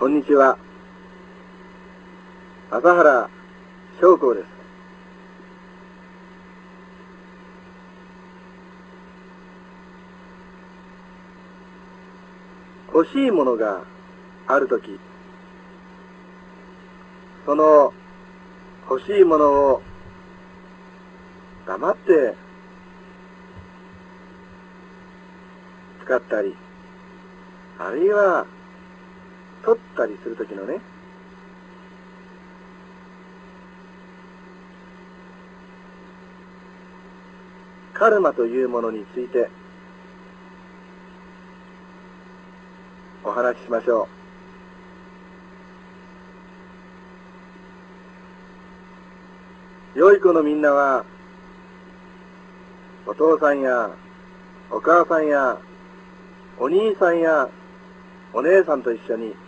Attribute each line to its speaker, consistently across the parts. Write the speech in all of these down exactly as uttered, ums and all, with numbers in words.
Speaker 1: こんにちは。朝原将校です。欲しいものがあるとき、その欲しいものを黙って使ったり、あるいは取ったりするときのね、カルマというものについてお話ししましょう。良い子のみんなは、お父さんやお母さんやお兄さんやお姉さんと一緒に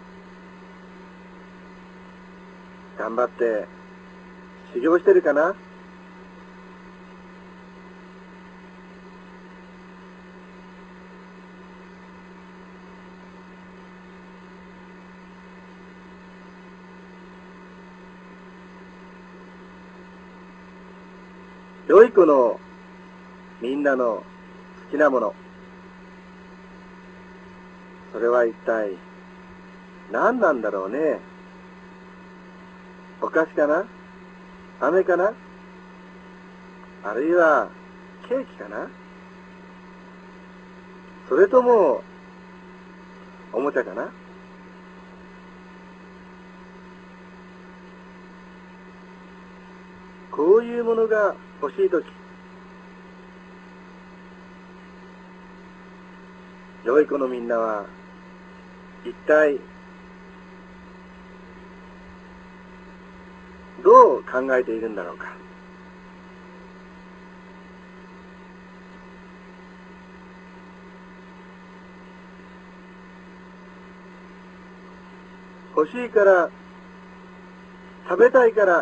Speaker 1: 頑張って修行してるかな？良い子のみんなの好きなもの、それは一体何なんだろうね。お菓子かな？飴かな？あるいはケーキかな？それともおもちゃかな？こういうものが欲しいとき、良い子のみんなは一体どう考えているんだろうか。欲しいから、食べたいから、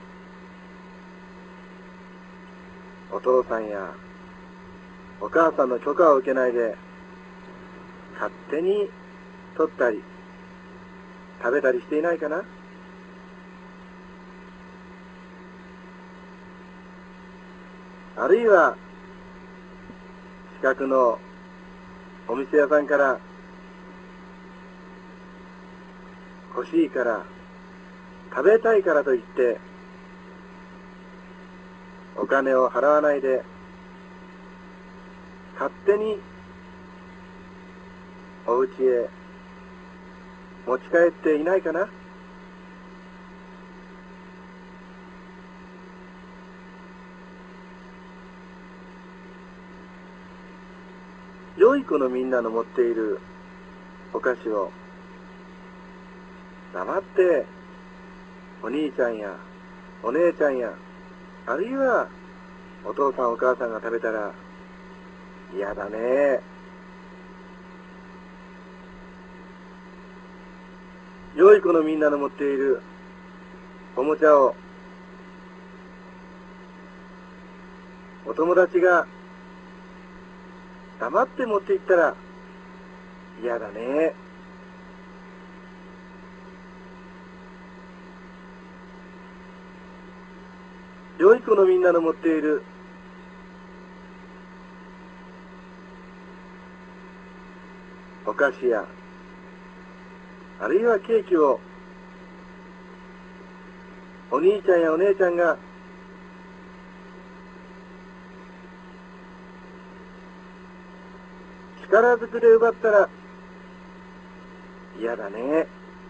Speaker 1: お父さんやお母さんの許可を受けないで勝手に取ったり食べたりしていないかな？あるいは近くのお店屋さんから欲しいから食べたいからといってお金を払わないで勝手にお家へ持ち帰っていないかな？良い子のみんなの持っているお菓子を黙ってお兄ちゃんやお姉ちゃんやあるいはお父さんお母さんが食べたら嫌だね。良い子のみんなの持っているおもちゃをお友達が黙って持って行ったら嫌だね。良い子のみんなの持っているお菓子やあるいはケーキをお兄ちゃんやお姉ちゃんが力ずくで奪ったら嫌だね。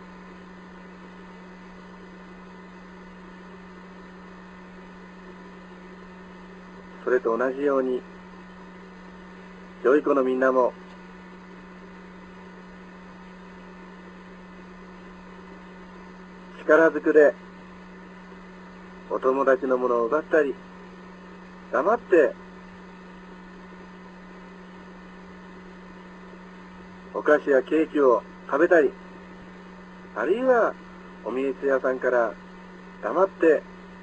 Speaker 1: それと同じように良い子のみんなも力ずくでお友達のものを奪ったり黙ってお菓子やケーキを食べたりあるいはお店屋さんから黙って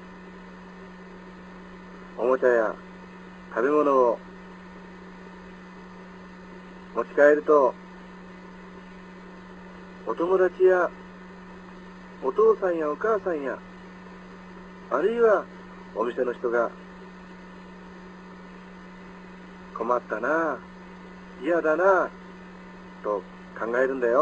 Speaker 1: おもちゃや食べ物を持ち帰るとお友達やお父さんやお母さんや、あるいはお店の人が、困ったな、嫌だな、と考えるんだよ。